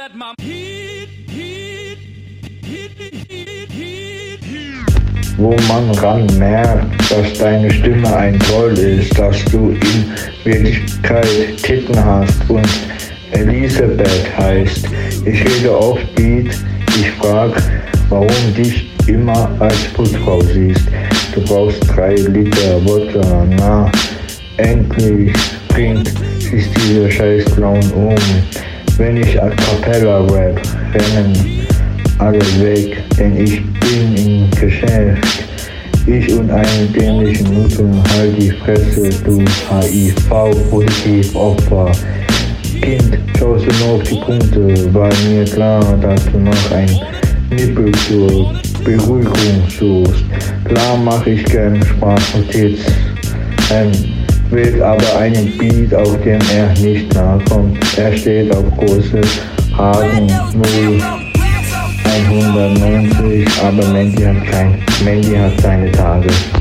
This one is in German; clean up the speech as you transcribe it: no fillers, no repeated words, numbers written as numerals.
Wo man ran merkt, dass deine Stimme ein Troll ist, dass du in Wirklichkeit Titten hast und Elisabeth heißt. Ich rede oft Beat, ich frag, warum dich immer als Putzfrau siehst. Du brauchst 3 Liter Wodka, na, endlich bringt sich dieser scheiß Clown um. Wenn ich a cappella rap, rennen alle weg, denn ich bin im Geschäft. Ich und einen dämlichen Nutten, halt die Fresse, du HIV-Positiv-Opfer. Kind, schaust du nur auf die Punkte, war mir klar, dass du noch ein Nippel zur Beruhigung suchst. Klar mach ich gern Sprachnotiz, will aber einen Beat, auf dem er nicht nahe kommt. Er steht auf große Haken 0 190, aber Mandy hat seine Tage.